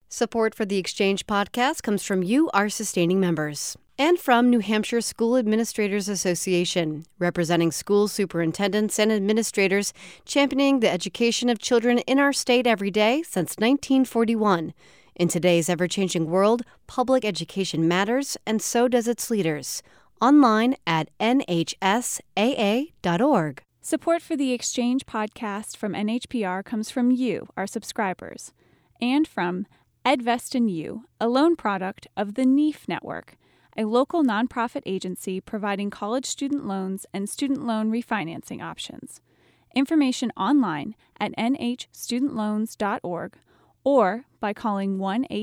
Support for the Exchange podcast comes from you, our sustaining members, and from New Hampshire School Administrators Association, representing school superintendents and administrators championing the education of children in our state every day since 1941. In today's ever-changing world, public education matters, and so does its leaders. Online at nhsaa.org. Support for the Exchange podcast from NHPR comes from you, our subscribers, and from EdVest and You, a loan product of the NEAF Network, a local nonprofit agency providing college student loans and student loan refinancing options. Information online at nhstudentloans.org or by calling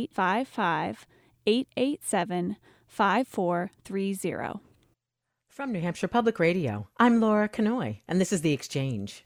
1-855-887-5430. From New Hampshire Public Radio, I'm Laura Kanoy, and this is The Exchange.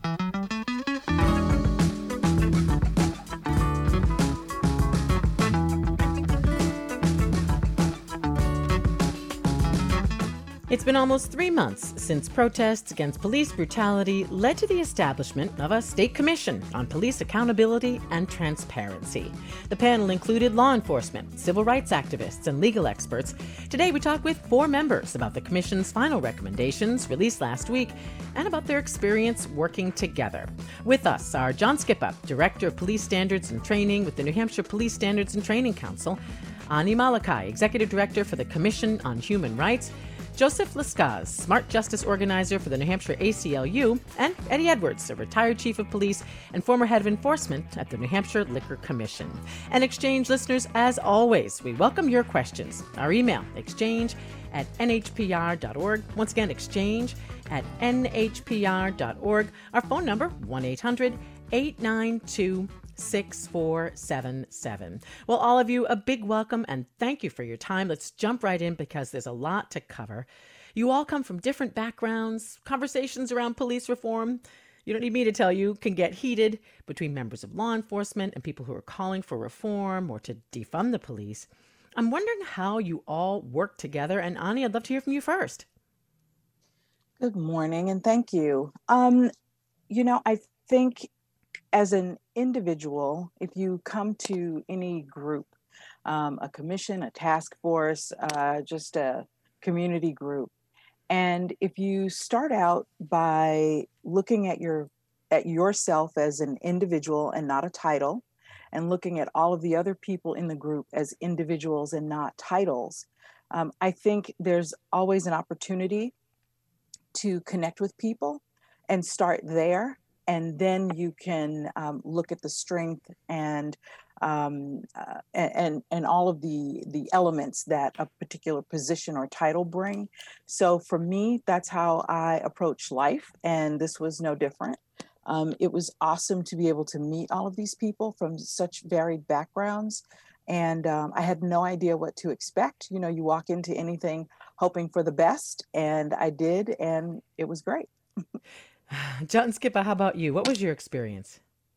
It's been almost 3 months since protests against police brutality led to the establishment of a state commission on police accountability and transparency. The panel included law enforcement, civil rights activists, and legal experts. Today we talk with 4 members about the commission's final recommendations released last week and about their experience working together. With us are John Skippa, Director of Police Standards and Training with the New Hampshire Police Standards and Training Council, Ani Malachi, Executive Director for the Commission on Human Rights, Joseph Lescaz, Smart Justice Organizer for the New Hampshire ACLU, and Eddie Edwards, a retired Chief of Police and former Head of Enforcement at the New Hampshire Liquor Commission. And Exchange listeners, as always, we welcome your questions. Our email, exchange@nhpr.org. Once again, exchange@nhpr.org. Our phone number, 1-800-892-6477. Well, all of you, a big welcome and thank you for your time. Let's jump right in because there's a lot to cover. You all come from different backgrounds. Conversations around police reform, you don't need me to tell you, can get heated between members of law enforcement and people who are calling for reform or to defund the police. I'm wondering how you all work together. And Ani, I'd love to hear from you first. Good morning and thank you. I think as an individual, if you come to any group, a commission, a task force, just a community group, and if you start out by looking at yourself as an individual and not a title, and looking at all of the other people in the group as individuals and not titles, I think there's always an opportunity to connect with people and start there. And then you can look at the strength and all of the elements that a particular position or title bring. So for me, that's how I approach life, and this was no different. It was awesome to be able to meet all of these people from such varied backgrounds, and I had no idea what to expect. You walk into anything hoping for the best, and I did, and it was great. John Skippa, how about you? What was your experience?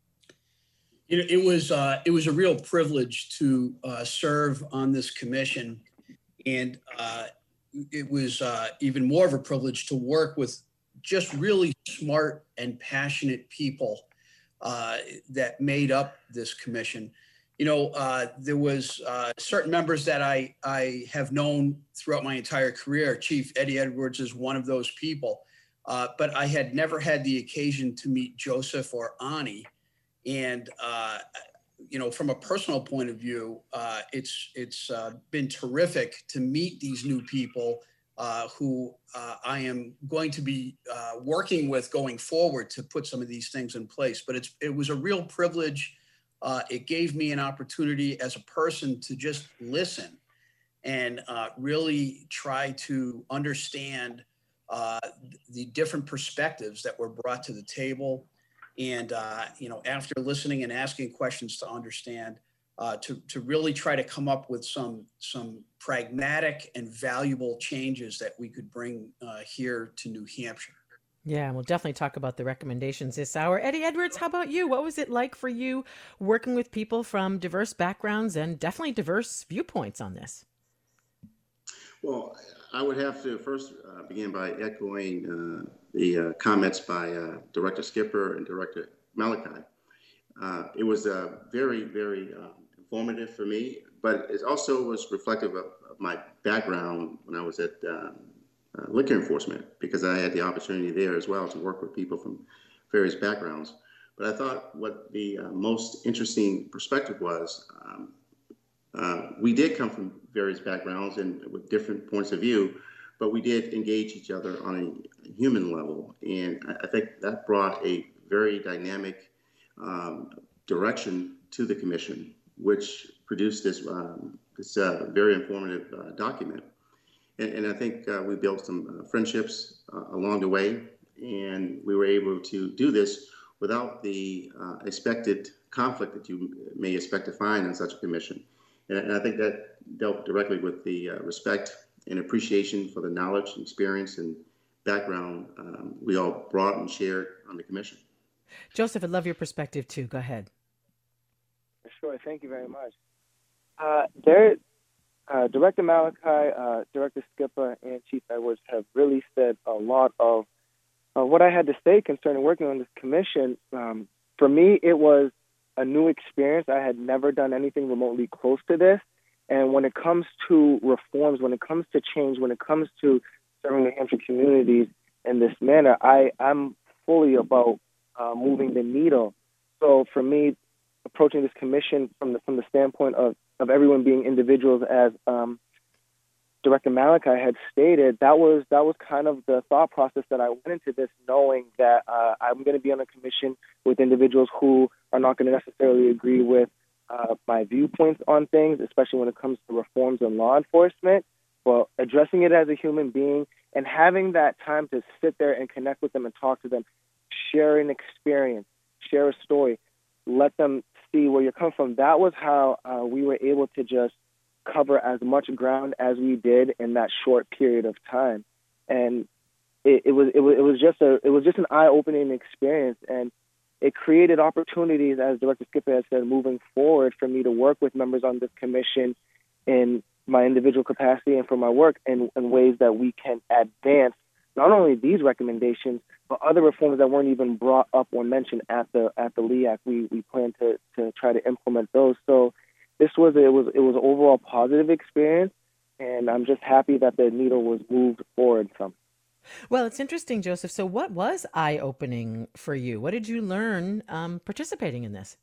It was a real privilege to serve on this commission, and it was even more of a privilege to work with just really smart and passionate people that made up this commission. There was certain members that I have known throughout my entire career. Chief Eddie Edwards is one of those people. But I had never had the occasion to meet Joseph or Ani. And, from a personal point of view, it's been terrific to meet these new people who I am going to be working with going forward to put some of these things in place. But it was a real privilege. It gave me an opportunity as a person to just listen and really try to understand the different perspectives that were brought to the table. And, after listening and asking questions to understand, to really try to come up with some pragmatic and valuable changes that we could bring here to New Hampshire. Yeah, we'll definitely talk about the recommendations this hour. Eddie Edwards, how about you? What was it like for you working with people from diverse backgrounds and definitely diverse viewpoints on this? Well, I would have to first begin by echoing the comments by Director Skipper and Director Malachi. It was very, very formative for me, but it also was reflective of my background when I was at liquor enforcement, because I had the opportunity there as well to work with people from various backgrounds. But I thought what the most interesting perspective was, we did come from various backgrounds and with different points of view, but we did engage each other on a human level. And I think that brought a very dynamic direction to the commission, which produced this very informative document. And I think we built some friendships along the way, and we were able to do this without the expected conflict that you may expect to find in such a commission. And I think that dealt directly with the respect and appreciation for the knowledge and experience and background we all brought and shared on the commission. Joseph, I'd love your perspective too. Go ahead. Sure. Thank you very much. Director Malachi, Director Skipper, and Chief Edwards have really said a lot of what I had to say concerning working on this commission. For me, it was a new experience. I had never done anything remotely close to this. And when it comes to reforms, when it comes to change, when it comes to serving New Hampshire communities in this manner, I'm fully about moving the needle. So for me, approaching this commission from the standpoint of everyone being individuals, as Director Malachi had stated, that was kind of the thought process that I went into this, knowing that I'm going to be on a commission with individuals who are not going to necessarily agree with my viewpoints on things, especially when it comes to reforms in law enforcement, but addressing it as a human being and having that time to sit there and connect with them and talk to them, share an experience, share a story, let them see where you're coming from. That was how we were able to just cover as much ground as we did in that short period of time. And it was just an eye-opening experience, and it created opportunities, as Director Skipper has said, moving forward for me to work with members on this commission in my individual capacity and for my work in ways that we can advance not only these recommendations, but other reforms that weren't even brought up or mentioned at the LEAC. We plan to try to implement those. So it was an overall positive experience, and I'm just happy that the needle was moved forward some. Well, it's interesting, Joseph. So what was eye-opening for you? What did you learn participating in this?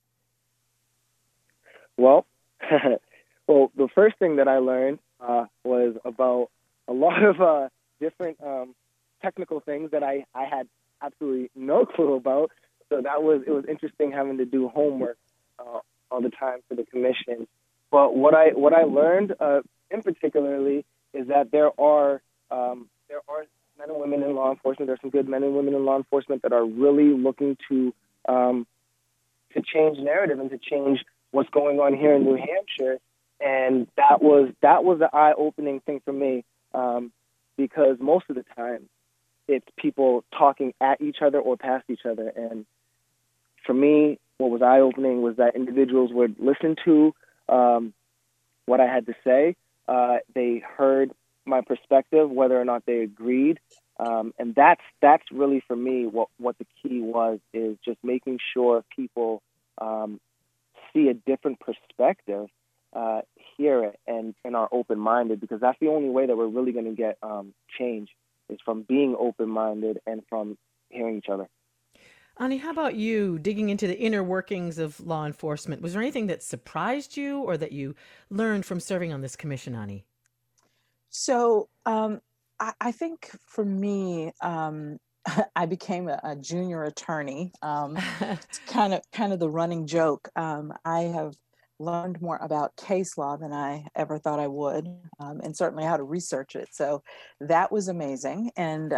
Well, the first thing that I learned was about a lot of different technical things that I had absolutely no clue about. So it was interesting having to do homework all the time for the commission. But what I learned in particularly is that there are men and women in law enforcement. There's some good men and women in law enforcement that are really looking to change narrative and to change what's going on here in New Hampshire. And that was the eye-opening thing for me, because most of the time it's people talking at each other or past each other. And for me, what was eye-opening was that individuals would listen to what I had to say. They heard my perspective, whether or not they agreed. And that's really, for me, what the key was, is just making sure people see a different perspective, hear it, and are open-minded, because that's the only way that we're really going to get change, is from being open-minded and from hearing each other. Ani, how about you, digging into the inner workings of law enforcement? Was there anything that surprised you or that you learned from serving on this commission, Ani? So I think for me, I became a junior attorney. It's kind of the running joke. I have learned more about case law than I ever thought I would, and certainly how to research it. So that was amazing and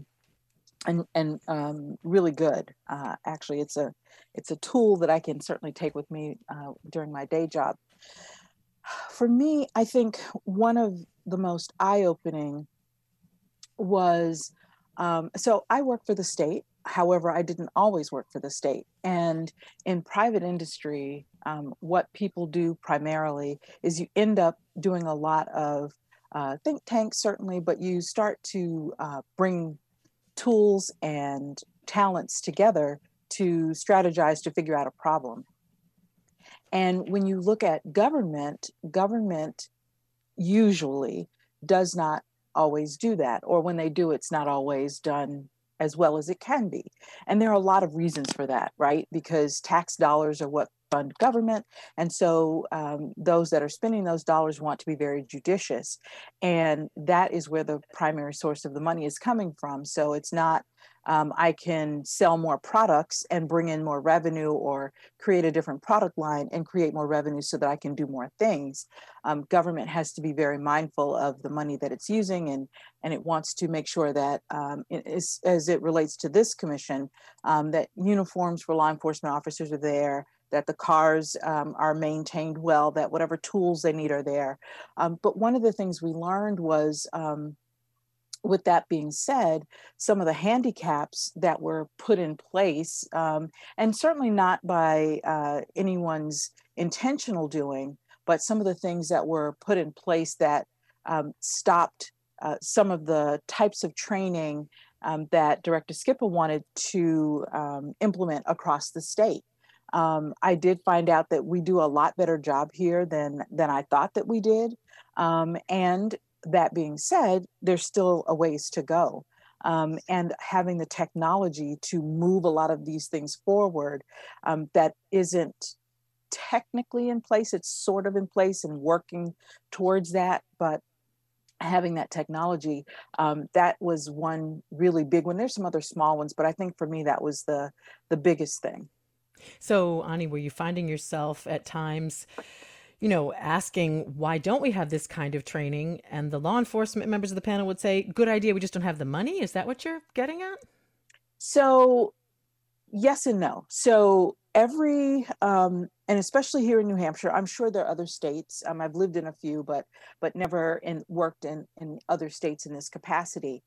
really good. Actually, it's a tool that I can certainly take with me during my day job. For me, I think one of the most eye-opening was, so I work for the state. However, I didn't always work for the state. And in private industry, what people do primarily is you end up doing a lot of think tanks, certainly, but you start to bring tools and talents together to strategize to figure out a problem. And when you look at government usually does not always do that, or when they do, it's not always done as well as it can be. And there are a lot of reasons for that, right? Because tax dollars are what fund government. And so those that are spending those dollars want to be very judicious. And that is where the primary source of the money is coming from. So it's not, I can sell more products and bring in more revenue, or create a different product line and create more revenue so that I can do more things. Government has to be very mindful of the money that it's using, and it wants to make sure that, as it relates to this commission, that uniforms for law enforcement officers are there, that the cars are maintained well, that whatever tools they need are there. But one of the things we learned was, with that being said, some of the handicaps that were put in place, and certainly not by anyone's intentional doing, but some of the things that were put in place that stopped some of the types of training that Director Skippa wanted to implement across the state. I did find out that we do a lot better job here than I thought that we did. And that being said, there's still a ways to go. And having the technology to move a lot of these things forward, that isn't technically in place, it's sort of in place and working towards that, but having that technology, that was one really big one. There's some other small ones, but I think for me, that was the biggest thing. So, Ani, were you finding yourself at times, asking, why don't we have this kind of training? And the law enforcement members of the panel would say, good idea, we just don't have the money. Is that what you're getting at? So, yes and no. So every, and especially here in New Hampshire, I'm sure there are other states. I've lived in a few, but never worked in other states in this capacity.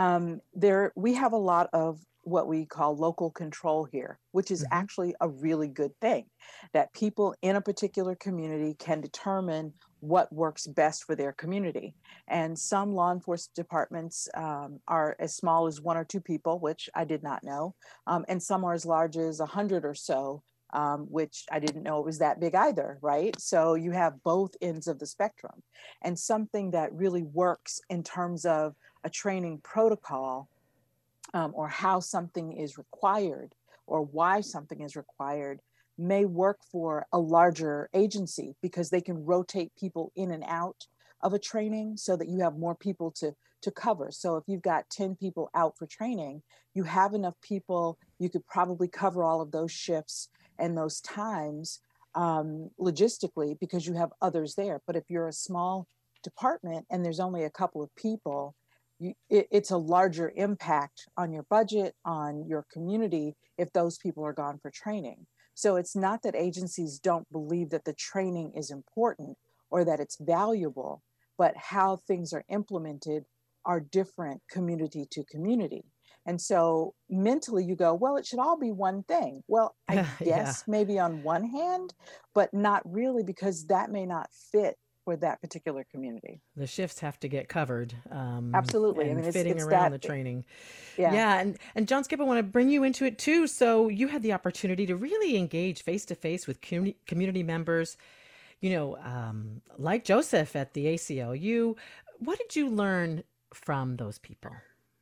We have a lot of what we call local control here, which is actually a really good thing, that people in a particular community can determine what works best for their community. And some law enforcement departments are as small as 1 or 2 people, which I did not know. And some are as large as 100 or so, which I didn't know it was that big either, right? So you have both ends of the spectrum. And something that really works in terms of a training protocol, or how something is required or why something is required, may work for a larger agency, because they can rotate people in and out of a training so that you have more people to cover. So if you've got 10 people out for training, you have enough people, you could probably cover all of those shifts and those times logistically, because you have others there. But if you're a small department and there's only a couple of people, it's a larger impact on your budget, on your community, if those people are gone for training. So it's not that agencies don't believe that the training is important or that it's valuable, but how things are implemented are different community to community. And so mentally you go, well, it should all be one thing. Well, I guess maybe on one hand, but not really, because that may not fit for that particular community. The shifts have to get covered. Absolutely. And I mean, fitting it's around that, the training. Yeah. And John Skippa, I want to bring you into it too. So you had the opportunity to really engage face to face with community members, like Joseph at the ACLU. What did you learn from those people?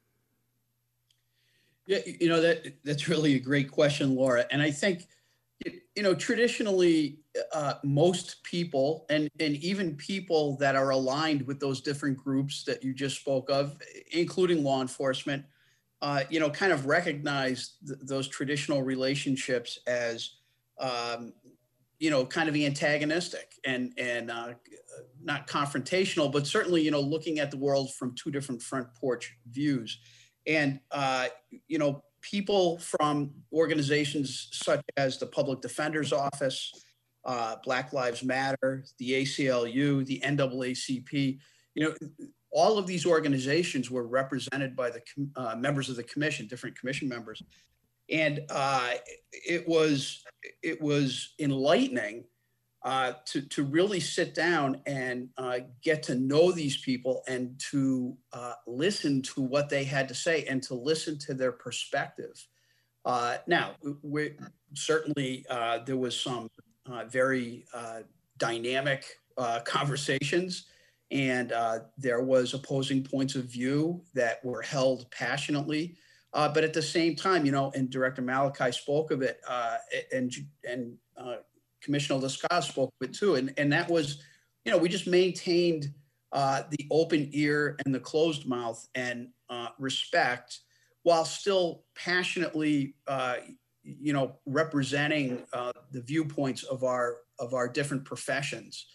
Yeah, that's really a great question, Laura. And I think, traditionally, most people and even people that are aligned with those different groups that you just spoke of, including law enforcement, kind of recognize those traditional relationships as, kind of antagonistic and not confrontational, but certainly, looking at the world from 2 different front porch views. And, people from organizations such as the Public Defender's Office, Black Lives Matter, the ACLU, the NAACP, all of these organizations were represented by the members of the commission, different commission members. And it was enlightening to really sit down and get to know these people and to listen to what they had to say and to listen to their perspective. Now, certainly there was some very dynamic conversations, and there was opposing points of view that were held passionately. But at the same time, and Director Malachi spoke of it, and Commissioner Lascaz spoke of it too, and that was, we just maintained the open ear and the closed mouth and respect, while still passionately, representing the viewpoints of our different professions.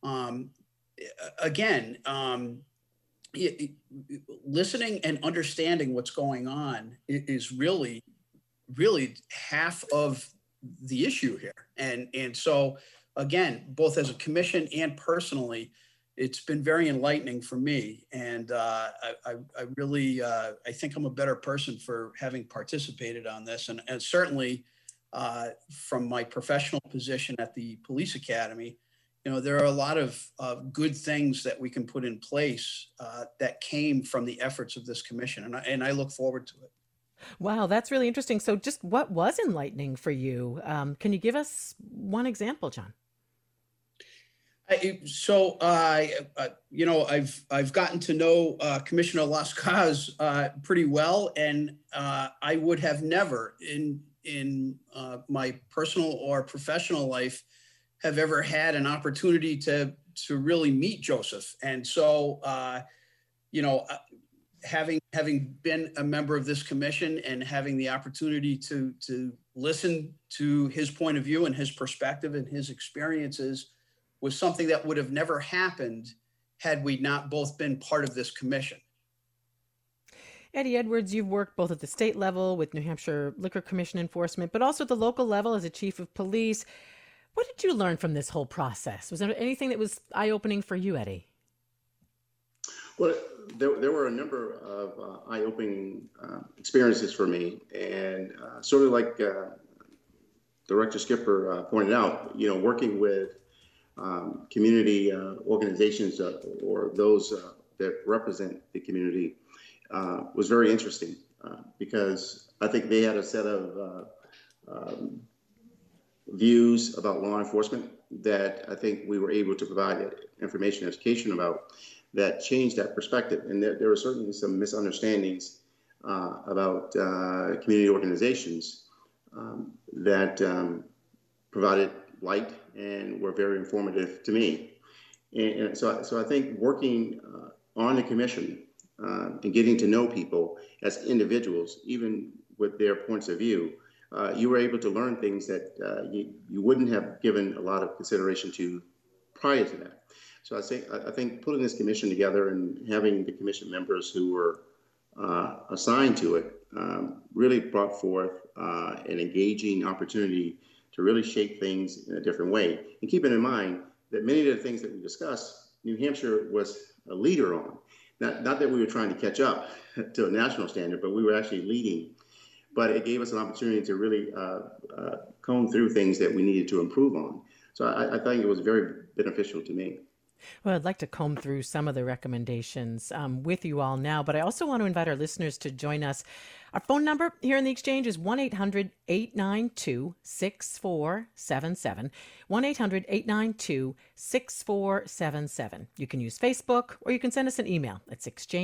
Listening and understanding what's going on is really, really half of the issue here. And so, again, both as a commission and personally, it's been very enlightening for me. And I really, I think I'm a better person for having participated on this. And certainly from my professional position at the Police Academy, there are a lot of good things that we can put in place that came from the efforts of this commission. And I look forward to it. Wow, that's really interesting. So just what was enlightening for you? Can you give us one example, John? I've gotten to know Commissioner Lascaz pretty well, and I would have never in my personal or professional life have ever had an opportunity to really meet Joseph. And so, having been a member of this commission and having the opportunity to listen to his point of view and his perspective and his experiences was something that would have never happened had we not both been part of this commission. Eddie Edwards, you've worked both at the state level with New Hampshire Liquor Commission enforcement, but also at the local level as a chief of police. What did you learn from this whole process? Was there anything that was eye-opening for you, Eddie? Well, there were a number of eye-opening experiences for me, and sort of like Director Skipper pointed out, working with community organizations or those that represent the community was very interesting because I think they had a set of views about law enforcement that I think we were able to provide information and education about that changed that perspective. And there were certainly some misunderstandings about community organizations that provided light and were very informative to me. And so I think working on the commission and getting to know people as individuals, even with their points of view, you were able to learn things that you wouldn't have given a lot of consideration to prior to that. So I think putting this commission together and having the commission members who were assigned to it really brought forth an engaging opportunity to really shape things in a different way. And keeping in mind that many of the things that we discussed, New Hampshire was a leader on. Not that we were trying to catch up to a national standard, but we were actually leading. But it gave us an opportunity to really comb through things that we needed to improve on. So I think it was very beneficial to me. Well, I'd like to comb through some of the recommendations with you all now, but I also want to invite our listeners to join us. Our phone number here in the Exchange is 1-800-892-6477, 1-800-892-6477. You can use Facebook or you can send us an email. It's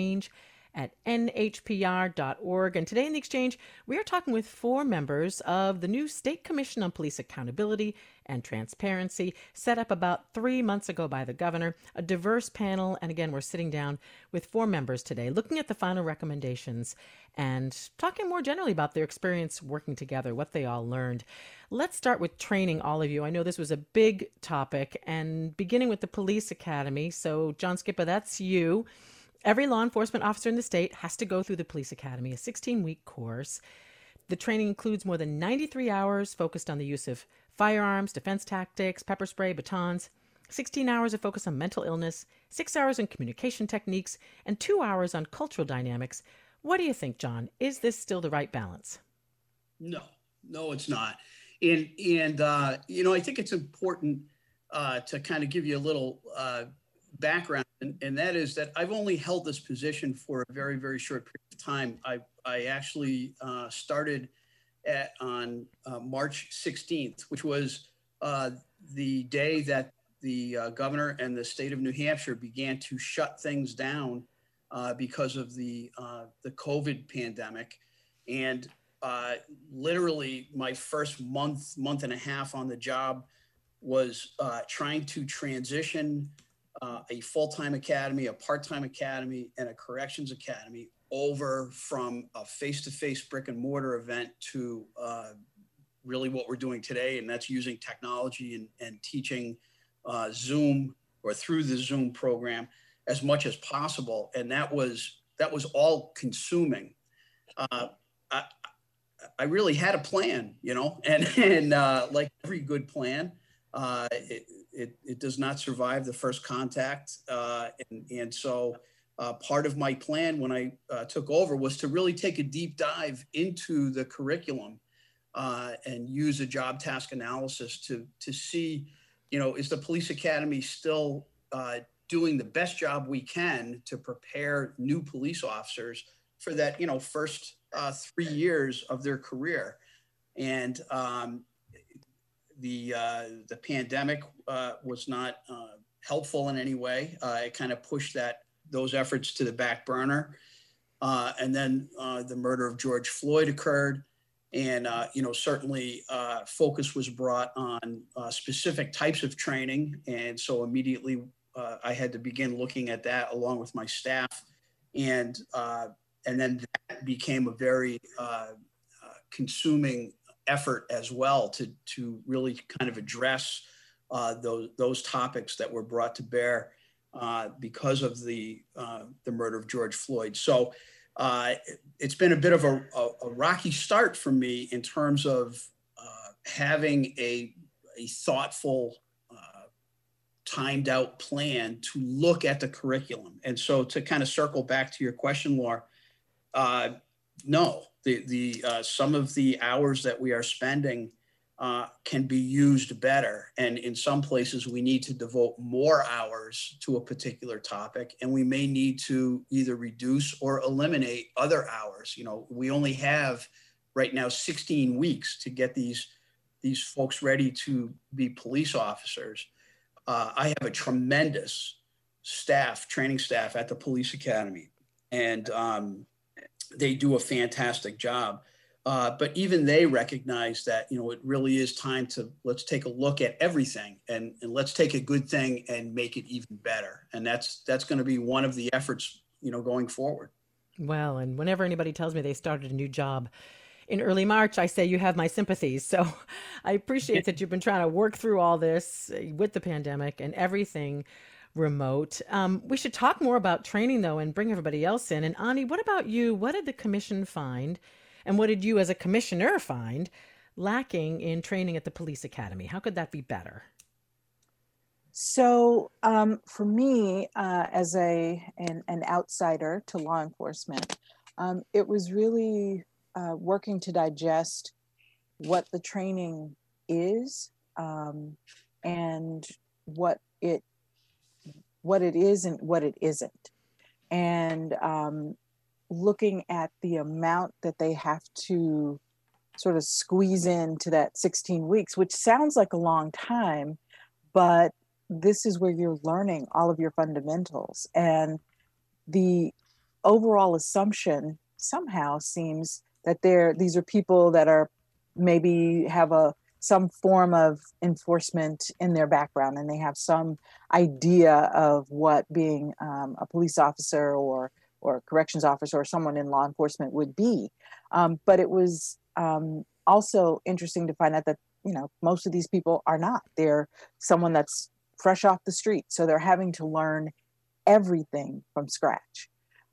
exchange@nhpr.org. And today in the Exchange, we are talking with 4 members of the new State Commission on Police Accountability and Transparency, set up about 3 months ago by the governor, a diverse panel. And again, we're sitting down with 4 members today, looking at the final recommendations and talking more generally about their experience working together, what they all learned. Let's start with training all of you. I know this was a big topic, and beginning with the Police Academy. So John Skippa, that's you. Every law enforcement officer in the state has to go through the Police Academy, a 16-week course. The training includes more than 93 hours focused on the use of firearms, defense tactics, pepper spray, batons, 16 hours of focus on mental illness, 6 hours on communication techniques, and 2 hours on cultural dynamics. What do you think, John? Is this still the right balance? No, it's not. And I think it's important to kind of give you a little background, and that is that I've only held this position for a very, very short period of time. I actually started on March 16th, which was the day that the governor and the state of New Hampshire began to shut things down because of the COVID pandemic. And literally my first month and a half on the job was trying to transition a full-time academy, a part-time academy, and a corrections academy over from a face-to-face brick and mortar event to really what we're doing today. And that's using technology and teaching Zoom or through the Zoom program as much as possible. And that was all consuming. I really had a plan, and like every good plan, it does not survive the first contact. And so part of my plan when I took over was to really take a deep dive into the curriculum and use a job task analysis to see, is the police academy still doing the best job we can to prepare new police officers for that, first 3 years of their career. And the pandemic was not helpful in any way. It kind of pushed those efforts to the back burner. And then the murder of George Floyd occurred. And, certainly focus was brought on specific types of training. And so immediately I had to begin looking at that along with my staff. And then that became a very consuming effort as well to really kind of address those topics that were brought to bear because of the murder of George Floyd. So it's been a bit of a rocky start for me in terms of having a thoughtful, timed out plan to look at the curriculum. And so to kind of circle back to your question, Laura, no, some of the hours that we are spending can be used better. And in some places we need to devote more hours to a particular topic, and we may need to either reduce or eliminate other hours. We only have right now 16 weeks to get these folks ready to be police officers. I have a tremendous training staff at the police academy, and they do a fantastic job. But even they recognize that, it really is time let's take a look at everything and let's take a good thing and make it even better. And that's going to be one of the efforts, going forward. Well, and whenever anybody tells me they started a new job in early March, I say you have my sympathies. So I appreciate that you've been trying to work through all this with the pandemic and everything remote. We should talk more about training, though, and bring everybody else in. And Ani, what about you? What did the commission find? And what did you as a commissioner find lacking in training at the police academy? How could that be better? So for me, as an outsider to law enforcement, it was really working to digest what the training is and what it is and what it isn't. And looking at the amount that they have to sort of squeeze into that 16 weeks, which sounds like a long time, but this is where you're learning all of your fundamentals. And the overall assumption somehow seems that these are people that are maybe have some form of enforcement in their background, and they have some idea of what being a police officer or corrections officer or someone in law enforcement would be. But it was also interesting to find out that, most of these people are not. They're someone that's fresh off the street. So they're having to learn everything from scratch.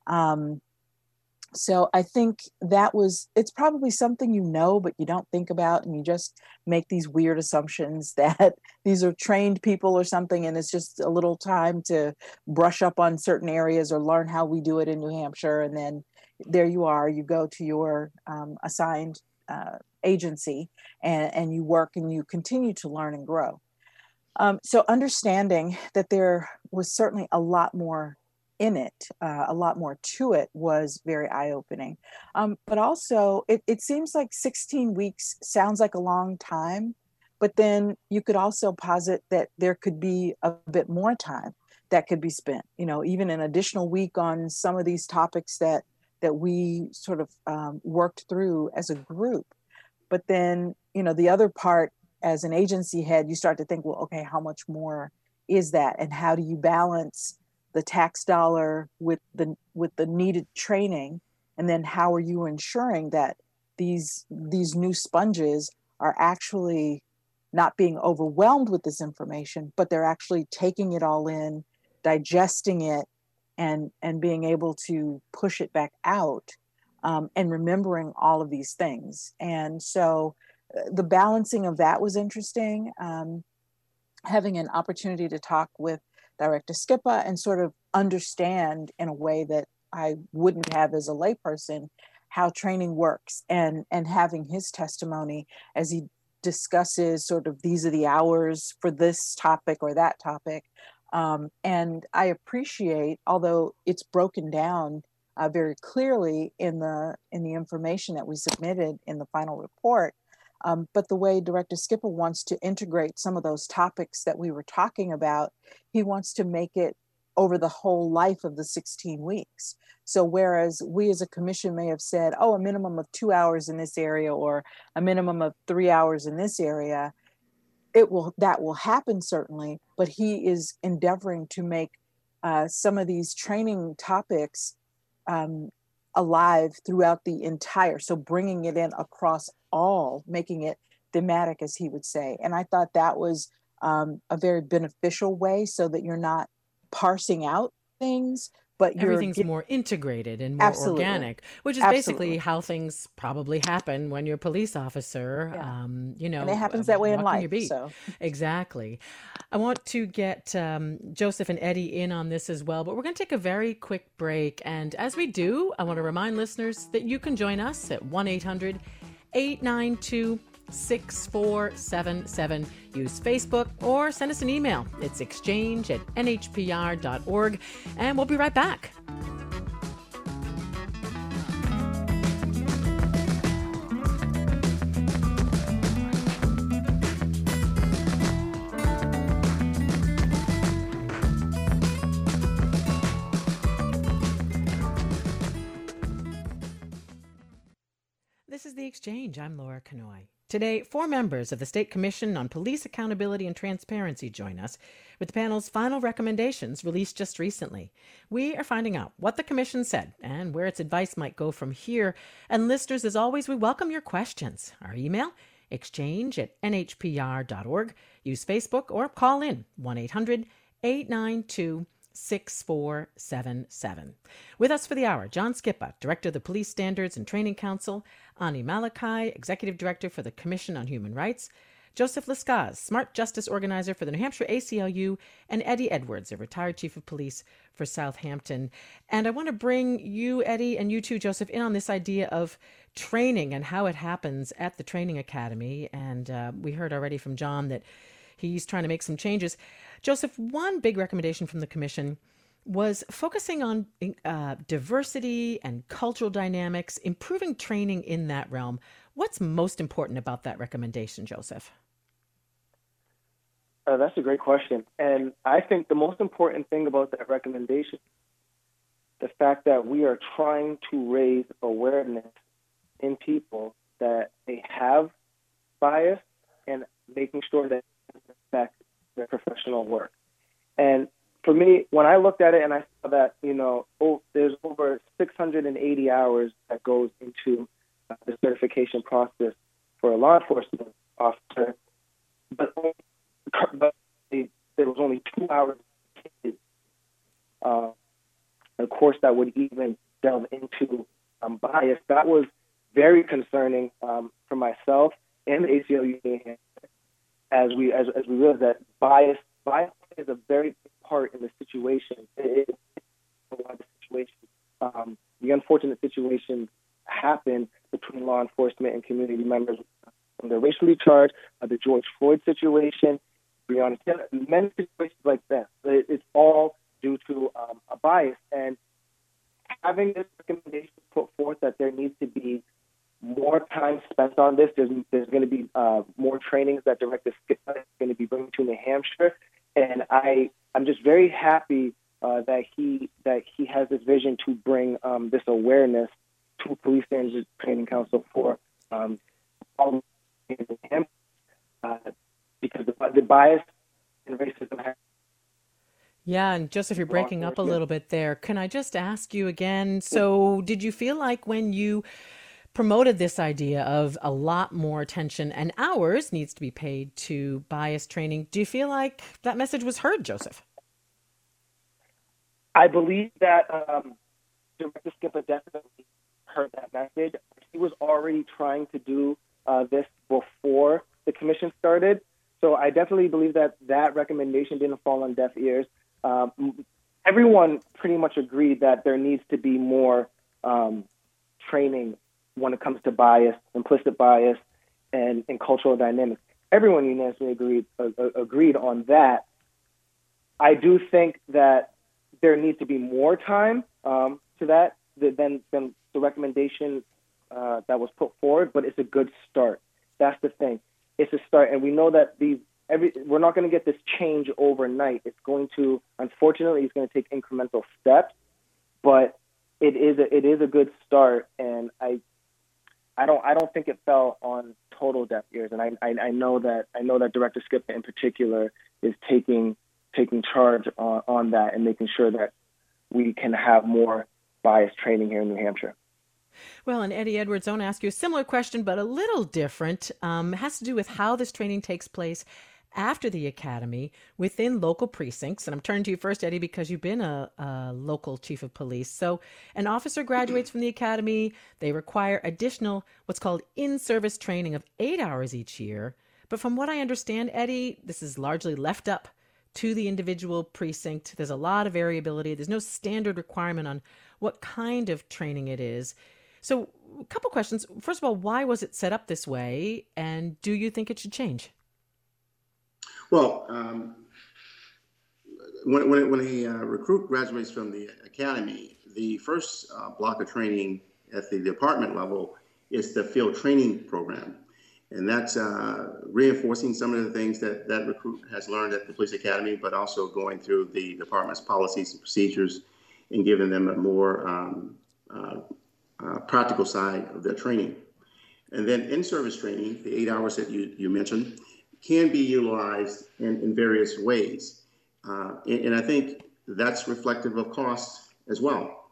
So I think it's probably something but you don't think about, and you just make these weird assumptions that these are trained people or something, and it's just a little time to brush up on certain areas or learn how we do it in New Hampshire. And then there you are, you go to your assigned agency and you work and you continue to learn and grow. So understanding that there was certainly a lot more in it, a lot more to it, was very eye-opening. But also, it seems like 16 weeks sounds like a long time, But then you could also posit that there could be a bit more time that could be spent, even an additional week on some of these topics that we sort of worked through as a group. But then, the other part, as an agency head, you start to think, well, okay, how much more is that? And how do you balance the tax dollar with the needed training? And then how are you ensuring that these new sponges are actually not being overwhelmed with this information, but they're actually taking it all in, digesting it, and being able to push it back out, and remembering all of these things. And so the balancing of that was interesting. Having an opportunity to talk with Director Skippa and sort of understand in a way that I wouldn't have as a layperson how training works, and having his testimony as he discusses sort of these are the hours for this topic or that topic. And I appreciate, although it's broken down very clearly in the information that we submitted in the final report, but the way Director Skippa wants to integrate some of those topics that we were talking about, he wants to make it over the whole life of the 16 weeks. So whereas we as a commission may have said, oh, a minimum of 2 hours in this area or a minimum of 3 hours in this area, that will happen certainly, but he is endeavoring to make some of these training topics alive throughout the entire, so bringing it in across all, making it thematic, as he would say. And I thought that was a very beneficial way, so that you're not parsing out things, but everything's more integrated and more Absolutely. Organic, which is Absolutely. Basically how things probably happen when you're a police officer. Yeah. And it happens that way in life. So exactly. I want to get Joseph and Eddie in on this as well, but we're going to take a very quick break. And as we do, I want to remind listeners that you can join us at 1-800-892-6477. Use Facebook or send us an email. It's exchange@nhpr.org. And we'll be right back. This is The Exchange. I'm Laura Kanoy. Today, 4 members of the State Commission on Police Accountability and Transparency join us with the panel's final recommendations released just recently. We are finding out what the Commission said and where its advice might go from here. And listeners, as always, we welcome your questions. Our email, exchange@nhpr.org. Use Facebook or call in 1-800-892-6477. With us for the hour, John Skippa, Director of the Police Standards and Training Council, Ani Malachi, Executive Director for the Commission on Human Rights, Joseph Lescaz, Smart Justice Organizer for the New Hampshire ACLU, and Eddie Edwards, a retired Chief of Police for Southampton. And I want to bring you, Eddie, and you too, Joseph, in on this idea of training and how it happens at the Training Academy. And we heard already from John that he's trying to make some changes. Joseph, one big recommendation from the Commission was focusing on diversity and cultural dynamics, improving training in that realm. What's most important about that recommendation, Joseph? That's a great question. And I think the most important thing about that recommendation, the fact that we are trying to raise awareness in people that they have bias and making sure that it affects their professional work. And for me, when I looked at it and I saw that, there's over 680 hours that goes into the certification process for a law enforcement officer, but there was only 2 hours a course that would even delve into bias. That was very concerning for myself and the ACLU, as we realize that bias is a very big part in the situation. It is a lot of the situations. The unfortunate situations happen between law enforcement and community members when they're racially charged. The George Floyd situation, Breonna Taylor, many situations like that. It's all due to a bias. And having this recommendation put forth that there needs to be more time spent on this. There's going to be more trainings that Director Skipper is going to be bringing to New Hampshire, and I'm just very happy that he has this vision to bring this awareness to Police Standards Training Council for all in New Hampshire, because the bias and racism has. Yeah, and Joseph, you're breaking up a little bit there. Can I just ask you again? So did you feel like when you promoted this idea of a lot more attention and hours needs to be paid to bias training, do you feel like that message was heard, Joseph? I believe that Director Skipper definitely heard that message. He was already trying to do this before the commission started. So I definitely believe that that recommendation didn't fall on deaf ears. Everyone pretty much agreed that there needs to be more training when it comes to bias, implicit bias, and cultural dynamics. Everyone unanimously agreed on that. I do think that there needs to be more time to that than the recommendation that was put forward, but it's a good start. That's the thing. It's a start, and we know that we're not going to get this change overnight. It's going to, unfortunately, it's going to take incremental steps, but it is a good start, and I don't think it fell on total deaf ears, and I know that Director Skipper in particular is taking charge on that and making sure that we can have more bias training here in New Hampshire. Well, and Eddie Edwards, I want to ask you a similar question, but a little different. It has to do with how this training takes place after the academy within local precincts. And I'm turning to you first, Eddie, because you've been a local chief of police. So an officer graduates from the academy. They require additional what's called in-service training of 8 hours each year. But from what I understand, Eddie, this is largely left up to the individual precinct. There's a lot of variability. There's no standard requirement on what kind of training it is. So a couple questions. First of all, why was it set up this way? And do you think it should change? Well, when a recruit graduates from the academy, the first block of training at the department level is the field training program. And that's reinforcing some of the things that recruit has learned at the police academy, but also going through the department's policies and procedures and giving them a more practical side of their training. And then in-service training, the 8 hours that you mentioned, can be utilized in various ways. And I think that's reflective of cost as well.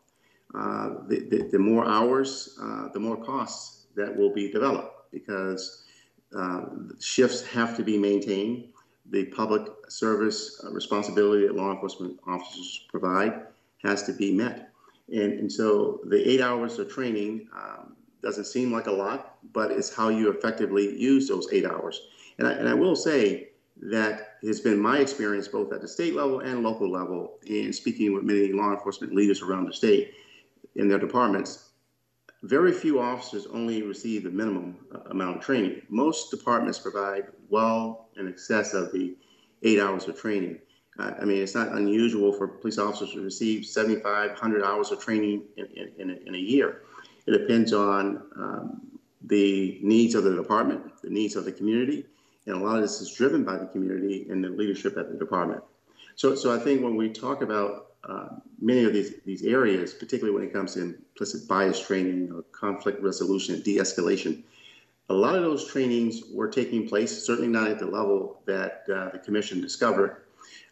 The more hours, the more costs that will be developed, because shifts have to be maintained. The public service responsibility that law enforcement officers provide has to be met. And so the 8 hours of training doesn't seem like a lot, but it's how you effectively use those 8 hours. And I will say that it's been my experience both at the state level and local level in speaking with many law enforcement leaders around the state in their departments. Very few officers only receive the minimum amount of training. Most departments provide well in excess of the 8 hours of training. I mean, it's not unusual for police officers to receive 7,500 hours of training in a year. It depends on the needs of the department, the needs of the community, and a lot of this is driven by the community and the leadership at the department. So I think when we talk about many of these areas, particularly when it comes to implicit bias training or conflict resolution and de-escalation, a lot of those trainings were taking place, certainly not at the level that the commission discovered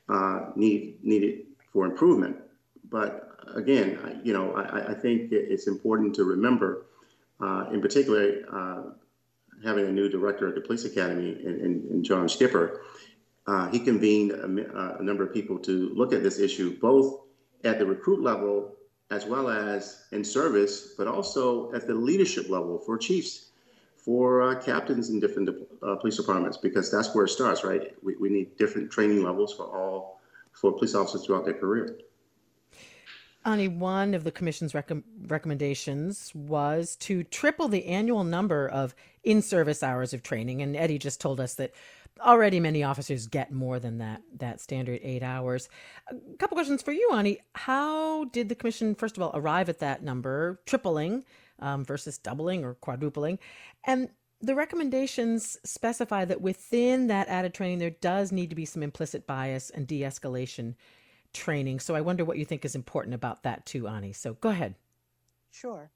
needed for improvement. But again, I think it's important to remember, in particular, having a new director at the police academy in John Skipper, he convened a number of people to look at this issue, both at the recruit level as well as in service, but also at the leadership level for chiefs, for captains in different police departments, because that's where it starts, right? We need different training levels for police officers throughout their career. Ani, one of the commission's recommendations was to triple the annual number of in-service hours of training. And Eddie just told us that already many officers get more than that standard 8 hours. A couple questions for you, Ani. How did the commission, first of all, arrive at that number, tripling? versus doubling or quadrupling. And the recommendations specify that within that added training, there does need to be some implicit bias and de-escalation training. So I wonder what you think is important about that too, Ani. So go ahead. Sure.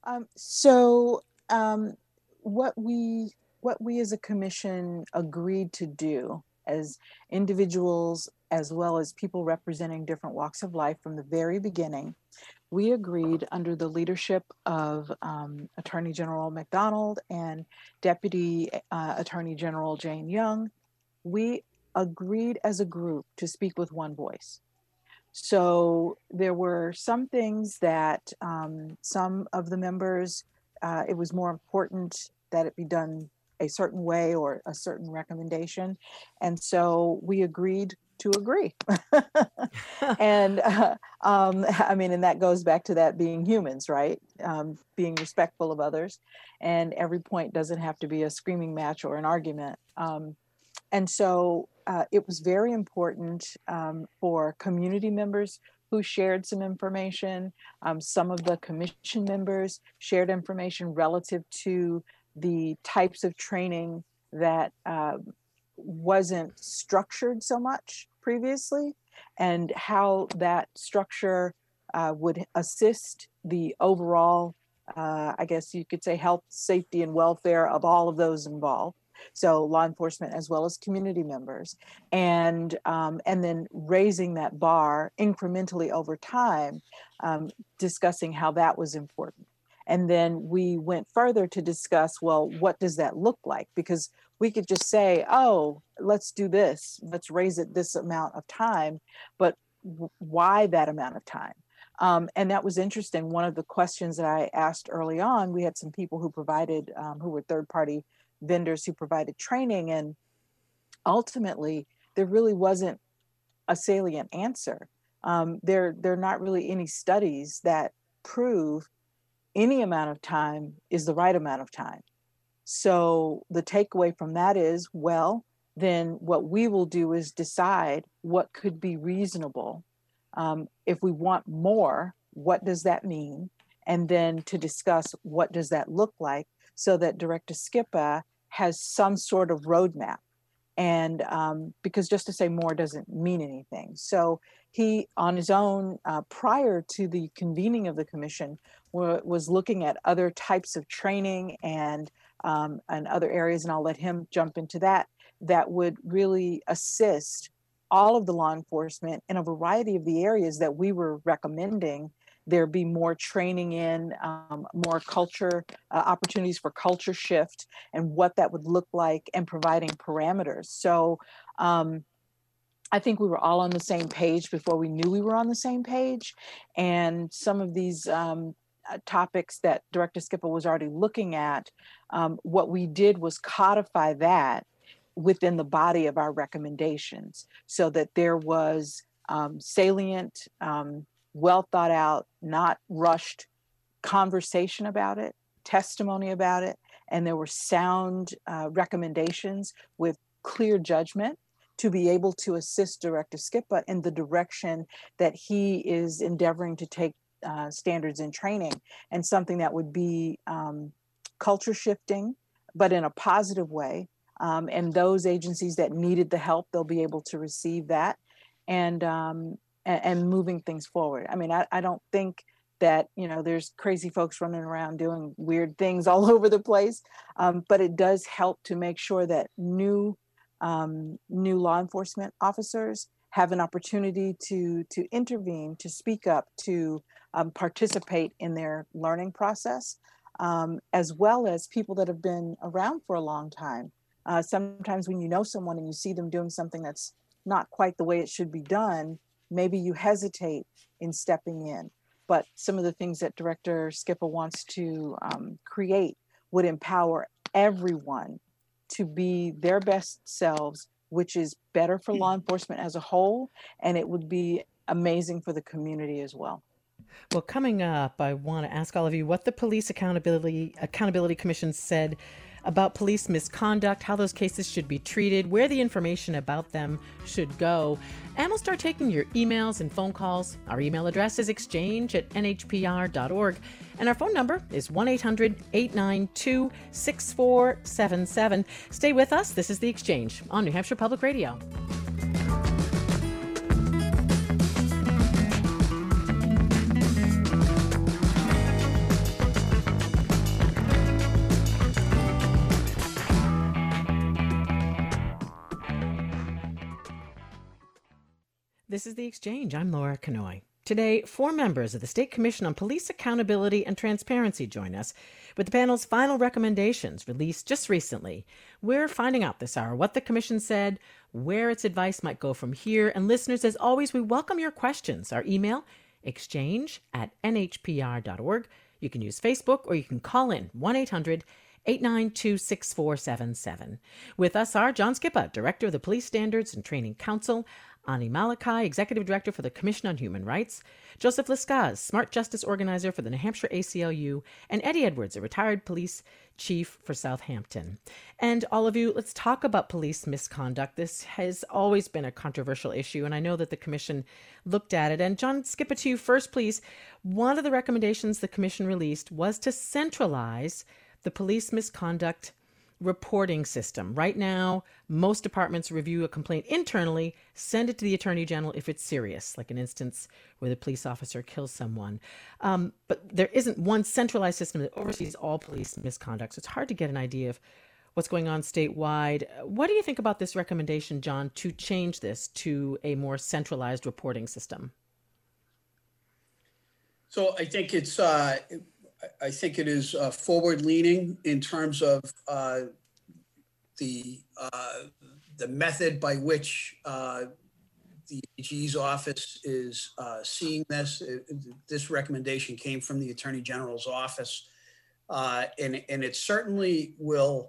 So what we as a commission agreed to do as individuals, as well as people representing different walks of life from the very beginning, we agreed under the leadership of Attorney General McDonald and Deputy Attorney General Jane Young, we agreed as a group to speak with one voice. So there were some things that some of the members, it was more important that it be done a certain way or a certain recommendation. And so we agreed to agree. And I mean, and that goes back to that being humans, right? Being respectful of others. And every point doesn't have to be a screaming match or an argument. And so it was very important for community members who shared some information. Some of the commission members shared information relative to the types of training that wasn't structured so much previously, and how that structure would assist the overall, I guess you could say, health, safety, and welfare of all of those involved. So law enforcement as well as community members, and then raising that bar incrementally over time, discussing how that was important. And then we went further to discuss, well, what does that look like? Because we could just say, oh, let's do this, let's raise it this amount of time, but why that amount of time? And that was interesting. One of the questions that I asked early on, we had some people who provided, who were third-party vendors who provided training, and ultimately there really wasn't a salient answer. There are not really any studies that prove any amount of time is the right amount of time. So the takeaway from that is, well, then what we will do is decide what could be reasonable. If we want more, what does that mean? And then to discuss what does that look like, so that Director Skippa has some sort of roadmap. And because just to say more doesn't mean anything. So he, on his own, prior to the convening of the commission, was looking at other types of training and other areas, and I'll let him jump into that, that would really assist all of the law enforcement in a variety of the areas that we were recommending there be more training in, more culture, opportunities for culture shift, and what that would look like, and providing parameters. So I think we were all on the same page before we knew we were on the same page. And some of these topics that Director Skippa was already looking at, what we did was codify that within the body of our recommendations, so that there was salient, well thought out, not rushed conversation about it, testimony about it, and there were sound recommendations with clear judgment to be able to assist Director Skippa in the direction that he is endeavoring to take standards in training, and something that would be culture shifting, but in a positive way. And those agencies that needed the help, they'll be able to receive that, and moving things forward. I mean, I don't think that, you know, there's crazy folks running around doing weird things all over the place, but it does help to make sure that new law enforcement officers have an opportunity to intervene, to speak up, to participate in their learning process, as well as people that have been around for a long time. Sometimes when you know someone and you see them doing something that's not quite the way it should be done, maybe you hesitate in stepping in. But some of the things that Director Skippa wants to create would empower everyone to be their best selves, which is better for law enforcement as a whole, and it would be amazing for the community as well. Well, coming up, I want to ask all of you what the Police Accountability Commission said about police misconduct, how those cases should be treated, where the information about them should go. And we'll start taking your emails and phone calls. Our email address is exchange@nhpr.org. And our phone number is 1-800-892-6477. Stay with us. This is The Exchange on New Hampshire Public Radio. This is The Exchange. I'm Laura Kanoy. Today, 4 members of the State Commission on Police Accountability and Transparency join us with the panel's final recommendations released just recently. We're finding out this hour what the Commission said, where its advice might go from here, and listeners, as always, we welcome your questions. Our email, exchange@nhpr.org. You can use Facebook or you can call in 1-800-892-6477. With us are John Skippa, Director of the Police Standards and Training Council, Ani Malachi, Executive Director for the Commission on Human Rights, Joseph Lescaz, Smart Justice Organizer for the New Hampshire ACLU, and Eddie Edwards, a retired police chief for Southampton. And all of you, let's talk about police misconduct. This has always been a controversial issue, and I know that the Commission looked at it. And John, skip it to you first, please. One of the recommendations the Commission released was to centralize the police misconduct reporting system. Right now, most departments review a complaint internally, send it to the Attorney General if it's serious, like an instance where the police officer kills someone. But there isn't one centralized system that oversees all police misconduct, so it's hard to get an idea of what's going on statewide. What do you think about this recommendation, John, to change this to a more centralized reporting system? So I think it is forward-leaning in terms of the method by which the AG's office is seeing this. This recommendation came from the Attorney General's office, and it certainly will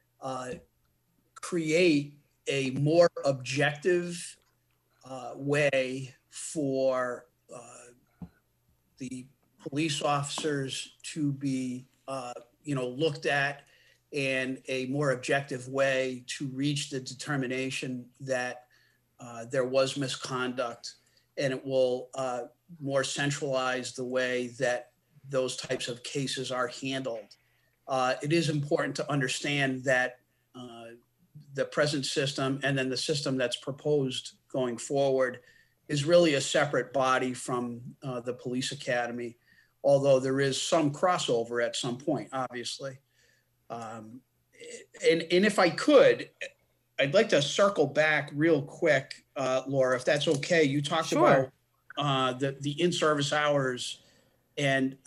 create a more objective way for the police officers to be, looked at, and a more objective way to reach the determination that there was misconduct, and it will more centralize the way that those types of cases are handled. It is important to understand that the present system and then the system that's proposed going forward is really a separate body from the police academy, although there is some crossover at some point, obviously. And if I could, I'd like to circle back real quick, Laura, if that's okay. You talked Sure. about the in-service hours, and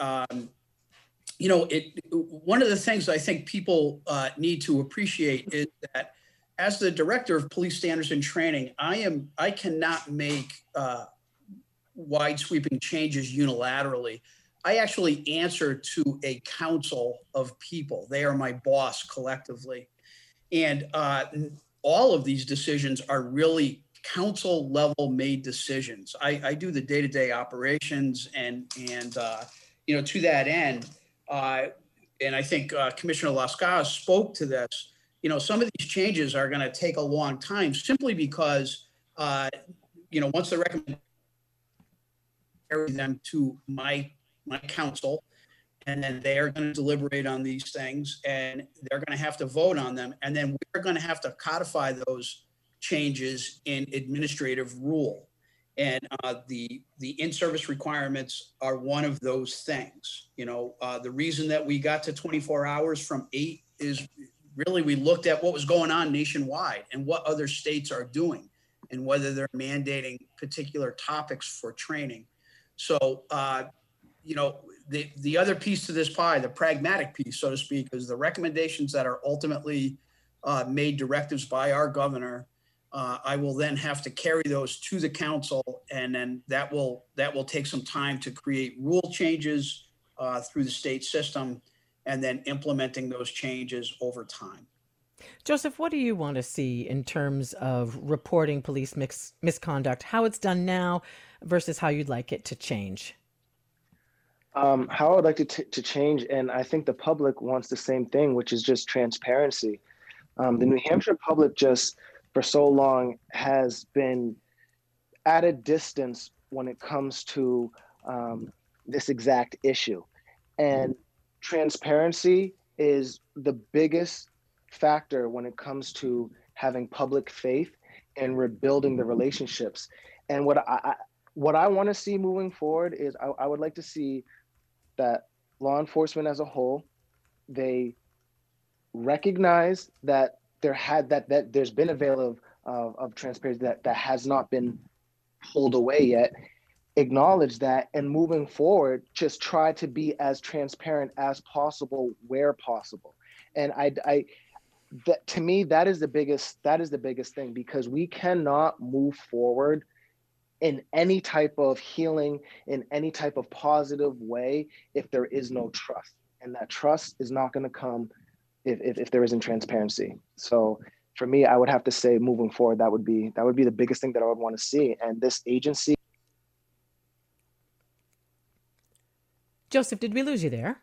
one of the things I think people need to appreciate is that as the Director of Police Standards and Training, I cannot make wide sweeping changes unilaterally. I actually answer to a council of people. They are my boss collectively. And all of these decisions are really council level made decisions. I do the day-to-day operations and to that end, and I think Commissioner Lescaz spoke to this, some of these changes are going to take a long time simply because, once the recommendation carry them to my council, and then they're going to deliberate on these things, and they're going to have to vote on them, and then we're going to have to codify those changes in administrative rule. And the in-service requirements are one of those things. The reason that we got to 24 hours from 8 is really we looked at what was going on nationwide and what other states are doing and whether they're mandating particular topics for training. So, the other piece to this pie, the pragmatic piece, so to speak, is the recommendations that are ultimately made directives by our governor. I will then have to carry those to the council, and then that will take some time to create rule changes through the state system, and then implementing those changes over time. Joseph, what do you want to see in terms of reporting police misconduct, how it's done now versus how you'd like it to change? How I would like to change, and I think the public wants the same thing, which is just transparency. The New Hampshire public just for so long has been at a distance when it comes to this exact issue. And transparency is the biggest factor when it comes to having public faith and rebuilding the relationships. And what I want to see moving forward is I would like to see that law enforcement as a whole, they recognize that there's been a veil of transparency that has not been pulled away yet, acknowledge that, and moving forward, just try to be as transparent as possible where possible. And that, to me, that is the biggest thing, because we cannot move forward in any type of healing, in any type of positive way, if there is no trust. And that trust is not going to come if there isn't transparency. So for me, I would have to say, moving forward, that would be the biggest thing that I would want to see. And this agency. Joseph, did we lose you there?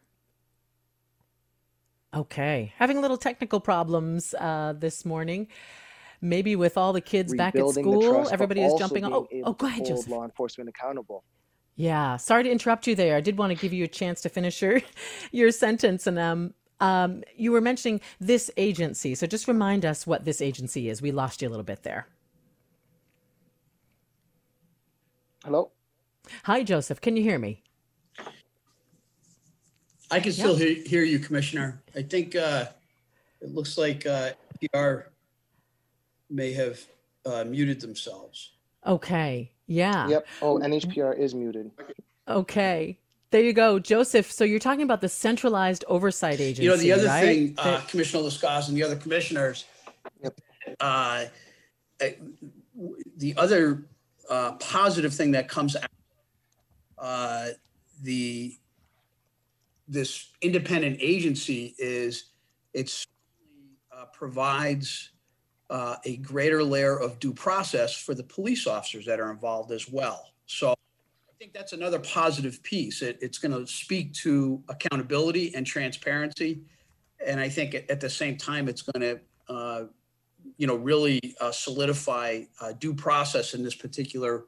Okay, having a little technical problems this morning. Maybe with all the kids back at school, everybody is jumping on. Oh, go ahead, Joseph. Law enforcement accountable. Yeah, sorry to interrupt you there. I did want to give you a chance to finish your sentence. And you were mentioning this agency. So just remind us what this agency is. We lost you a little bit there. Hello? Hi, Joseph. Can you hear me? I can still hear you, Commissioner. I think it looks like PR may have muted themselves. Okay. Yeah. Yep. Oh, NHPR is muted. Okay. There you go, Joseph. So you're talking about the centralized oversight agency. You know, the other right? thing, Commissioner Lascaz and the other commissioners, Yep. The other positive thing that comes out this independent agency is it provides a greater layer of due process for the police officers that are involved as well. So I think that's another positive piece. It's going to speak to accountability and transparency. And I think at the same time, it's going to, really solidify due process in this particular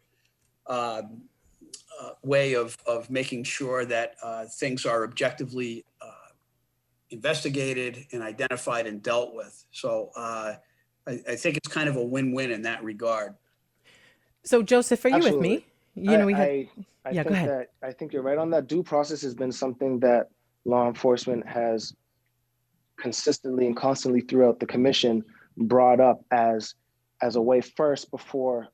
way of making sure that things are objectively investigated and identified and dealt with. So I think it's kind of a win-win in that regard. So Joseph, are you Absolutely. with me? Go ahead. I think you're right on that. Due process has been something that law enforcement has consistently and constantly throughout the commission brought up as a way first before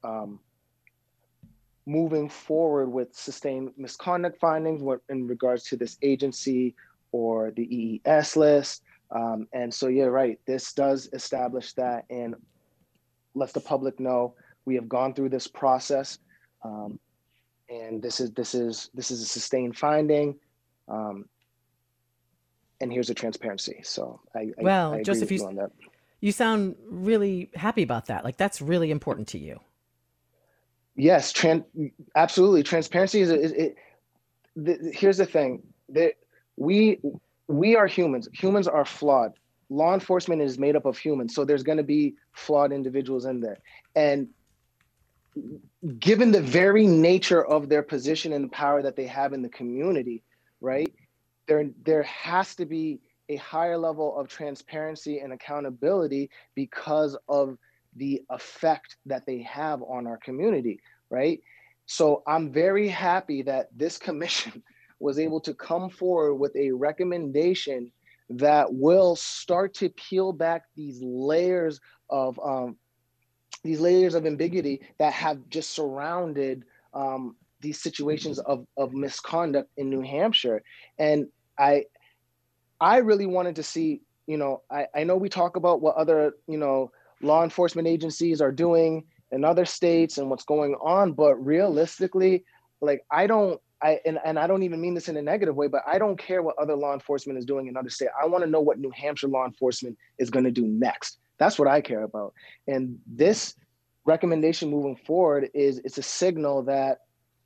moving forward with sustained misconduct findings in regards to this agency or the EES list. And so you're right, this does establish that and lets the public know we have gone through this process. And this is a sustained finding. And here's the transparency. So I agree Joseph, with you on that. You sound really happy about that. Like that's really important to you. Yes, absolutely. Transparency here's the thing, that we are humans. Humans are flawed. Law enforcement is made up of humans, so there's going to be flawed individuals in there. And given the very nature of their position and the power that they have in the community, right? There has to be a higher level of transparency and accountability because of the effect that they have on our community, right? So I'm very happy that this commission was able to come forward with a recommendation that will start to peel back these layers of ambiguity that have just surrounded these situations of misconduct in New Hampshire. And I really wanted to see, I know we talk about what other, law enforcement agencies are doing in other states and what's going on, but realistically, like I don't even mean this in a negative way, but I don't care what other law enforcement is doing in other states. I want to know what New Hampshire law enforcement is going to do next. That's what I care about. And this recommendation moving forward it's a signal that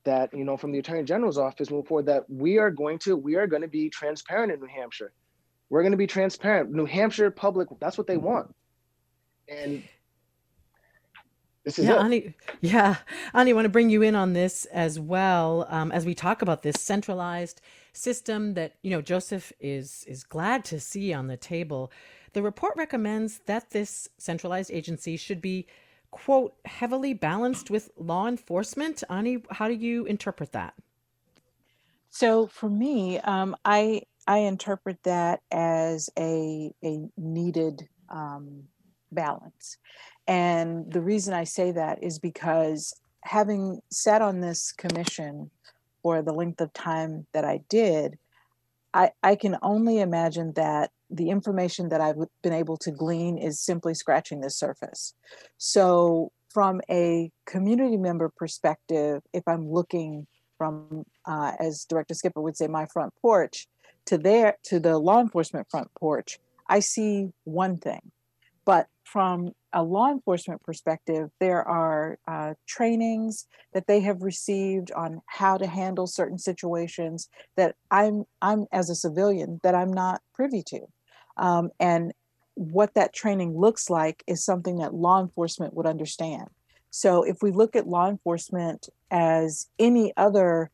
that, from the Attorney General's office moving forward, that we are going to be transparent in New Hampshire. We're going to be transparent. New Hampshire public, that's what they want. And this is it. Ani, I want to bring you in on this as well, as we talk about this centralized system that, Joseph is glad to see on the table. The report recommends that this centralized agency should be, quote, heavily balanced with law enforcement. Ani, how do you interpret that? So for me, I interpret that as a needed balance. And the reason I say that is because having sat on this commission for the length of time that I did, I can only imagine that the information that I've been able to glean is simply scratching the surface. So from a community member perspective, if I'm looking from, as Director Skipper would say, my front porch to the law enforcement front porch, I see one thing. But from a law enforcement perspective, there are trainings that they have received on how to handle certain situations that I'm as a civilian that I'm not privy to. And what that training looks like is something that law enforcement would understand. So if we look at law enforcement as any other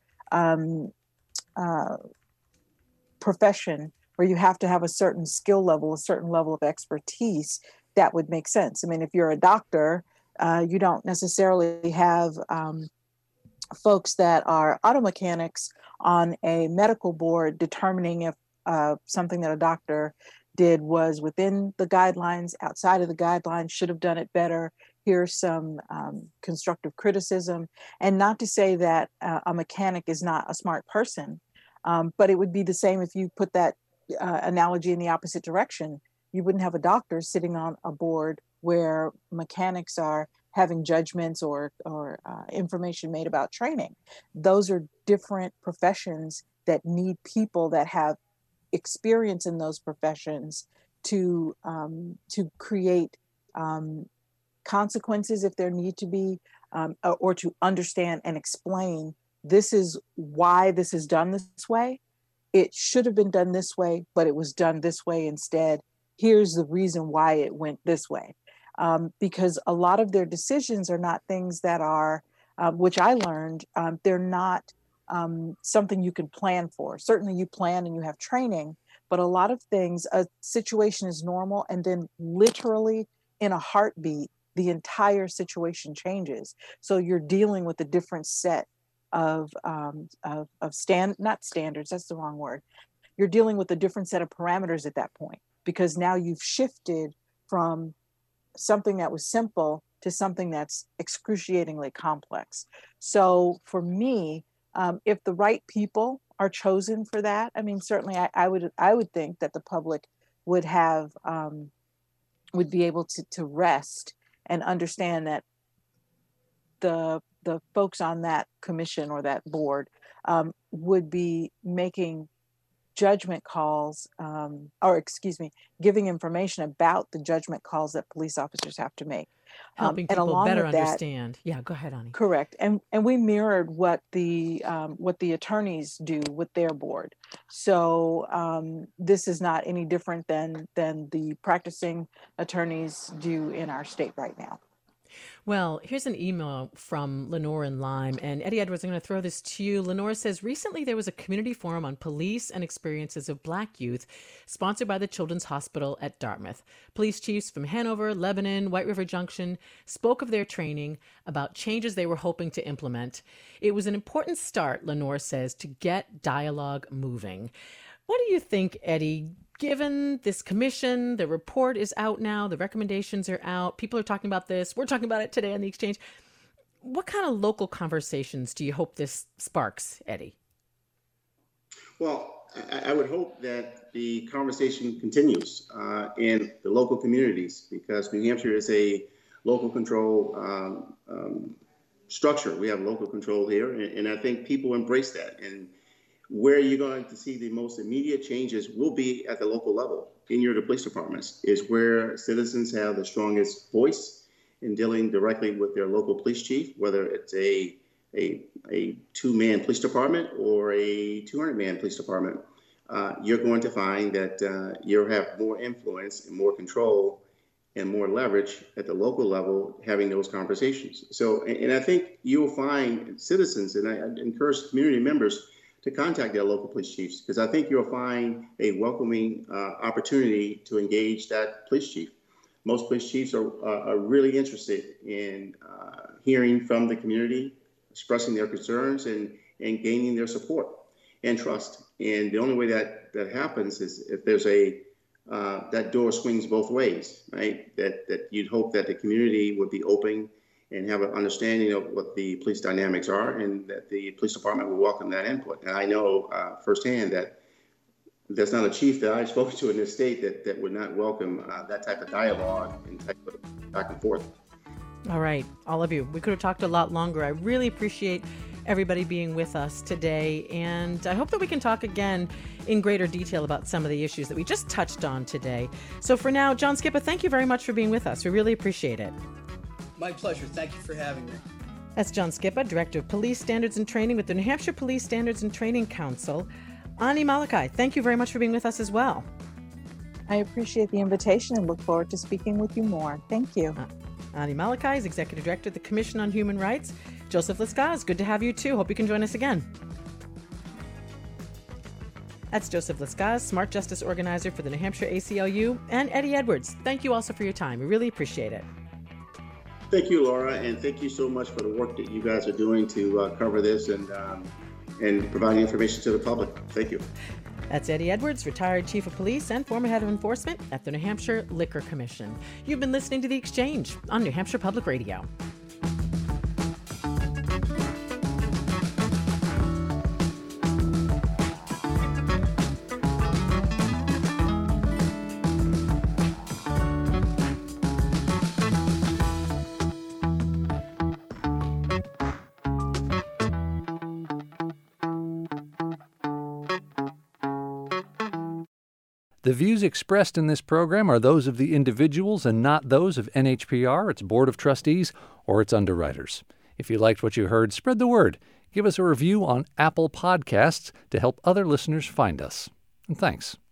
profession where you have to have a certain skill level, a certain level of expertise, that would make sense. I mean, if you're a doctor, you don't necessarily have folks that are auto mechanics on a medical board determining if something that a doctor did was within the guidelines, outside of the guidelines, should have done it better. Here's some constructive criticism. And not to say that a mechanic is not a smart person, but it would be the same if you put that analogy in the opposite direction. You wouldn't have a doctor sitting on a board where mechanics are having judgments or information made about training. Those are different professions that need people that have experience in those professions to create consequences if there need to be, or to understand and explain, this is why this is done this way. It should have been done this way, but it was done this way instead. Here's the reason why it went this way. Because a lot of their decisions are not things that are, which I learned, they're not something you can plan for. Certainly you plan and you have training, but a lot of things, a situation is normal and then literally in a heartbeat, the entire situation changes. So you're dealing with a different set of not standards, that's the wrong word. You're dealing with a different set of parameters at that point, because now you've shifted from something that was simple to something that's excruciatingly complex. So for me, if the right people are chosen for that, I mean, certainly I would think that the public would have, would be able to rest and understand that the folks on that commission or that board would be making judgment calls, giving information about the judgment calls that police officers have to make. Helping people better understand. Yeah, go ahead, Ani. Correct. And we mirrored what the attorneys do with their board. So this is not any different than the practicing attorneys do in our state right now. Well, here's an email from Lenore in Lyme. And Eddie Edwards, I'm going to throw this to you. Lenore says, recently there was a community forum on police and experiences of Black youth sponsored by the Children's Hospital at Dartmouth. Police chiefs from Hanover, Lebanon, White River Junction spoke of their training, about changes they were hoping to implement. It was an important start, Lenore says, to get dialogue moving. What do you think, Eddie? Given this commission, the report is out now, the recommendations are out, people are talking about this, we're talking about it today on The Exchange. What kind of local conversations do you hope this sparks, Eddie? Well, I would hope that the conversation continues in the local communities, because New Hampshire is a local control structure. We have local control here, and I think people embrace that. And where you're going to see the most immediate changes will be at the local level in the police departments, is where citizens have the strongest voice in dealing directly with their local police chief, whether it's a a 2-man police department or a 200-man police department, you're going to find that you have more influence and more control and more leverage at the local level having those conversations. So, and I think you'll find citizens, and I encourage community members to contact their local police chiefs, because I think you'll find a welcoming opportunity to engage that police chief. Most police chiefs are really interested in hearing from the community, expressing their concerns, and gaining their support and trust. And the only way that happens is if there's that door swings both ways, right? That you'd hope that the community would be open and have an understanding of what the police dynamics are, and that the police department will welcome that input. And I know firsthand that there's not a chief that I've spoken to in this state that would not welcome that type of dialogue and type of back and forth. All right, all of you. We could have talked a lot longer. I really appreciate everybody being with us today, and I hope that we can talk again in greater detail about some of the issues that we just touched on today. So for now, John Skipa, thank you very much for being with us. We really appreciate it. My pleasure. Thank you for having me. That's John Skipa, Director of Police Standards and Training with the New Hampshire Police Standards and Training Council. Ani Malachi, thank you very much for being with us as well. I appreciate the invitation and look forward to speaking with you more. Thank you. Ani Malachi is Executive Director of the Commission on Human Rights. Joseph Lescaz, good to have you too. Hope you can join us again. That's Joseph Lescaz, Smart Justice Organizer for the New Hampshire ACLU, and Eddie Edwards. Thank you also for your time. We really appreciate it. Thank you, Laura, and thank you so much for the work that you guys are doing to cover this and providing information to the public. Thank you. That's Eddie Edwards, retired Chief of Police and former Head of Enforcement at the New Hampshire Liquor Commission. You've been listening to The Exchange on New Hampshire Public Radio. The views expressed in this program are those of the individuals and not those of NHPR, its Board of Trustees, or its underwriters. If you liked what you heard, spread the word. Give us a review on Apple Podcasts to help other listeners find us. And thanks.